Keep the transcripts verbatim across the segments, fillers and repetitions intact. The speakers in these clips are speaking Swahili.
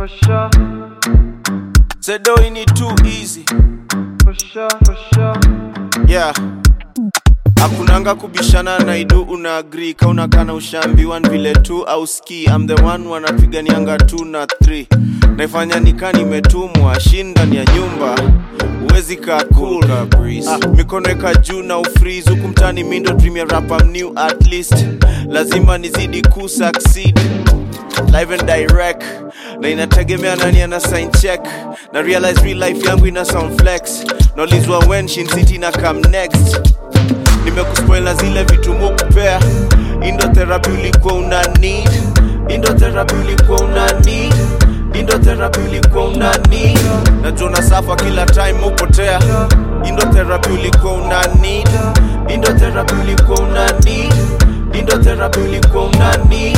for sure. Said though it ain't too easy. For sure, for sure. Yeah. Hakunanga kubishana na idu una agree. Kauna kana ushambiwa vile tu au ski. I'm the one wanapiganianga two na three. Naifanya nika nimetumwa shinda ni ya nyumba. Uwezi ka cool ah, mikono eka juu na ufreeze. Huku mtani mindo dream ya rap I'm new at least. Lazima nizidi ku succeed. Live and direct. Na inategemea nani ana sign check. Na realize real life yangu ina sound flex. Naulizwa when Shin City na come next. Nimekuspoila zile vitu mukupea. Indo therapy ulikuwa una need. Indo therapy ulikuwa una need. Indo therapy ulikuwa una need. Najua nasafa kila time upotea. Indo therapy ulikuwa una need. Indo therapy ulikuwa una need. Indo therapy ulikuwa una need.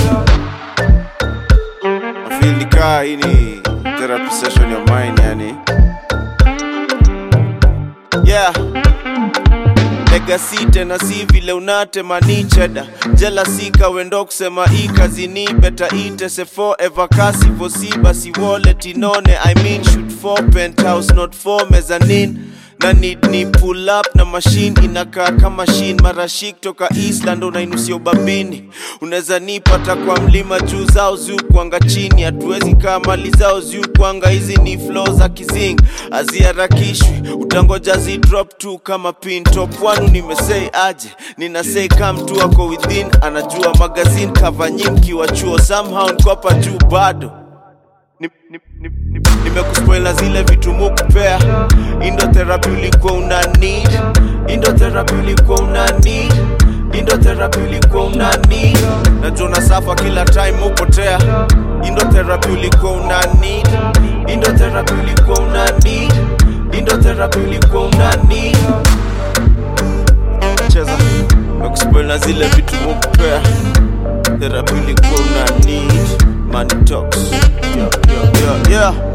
I feel nika ini therapy session ya mine yani. Yeah. Legacy tena si vile unatema ni cheda. Jealousy kawendo kusema hii kazi ni better ite se forever kasi vosi basi wallet inone. I mean shoot for penthouse not for mezzanine. Na need ni pull up na machine inakaa kama machine marashik toka Eastland unainusia ubabini. Unaweza nipata kwa mlima juu zao zuu kuanga chini. Hatuwezi kaa mali zao zuu kuanga hizi ni flow za kizing. Haziharakishwi utangoja zi drop tu kama pin. Top one nimesay aje nina say come tu ako within. Anajua magazine cover nyingi wa chuo somehow nkopa juu bado. Nimekuspoila zile vitu mukupea. Indo therapy ulikuwa una need. Indo therapy ulikuwa una need. Indo therapy ulikuwa una need. Najua nasafa kila time upotea. Indo therapy ulikuwa una need. Indo therapy ulikuwa una need. Indo therapy ulikuwa una need. Cheza. Nimekuspoila zile vitu mukupea. Therapy ulikuwa una need. Money talks. Yeah, yeah, yeah, yeah.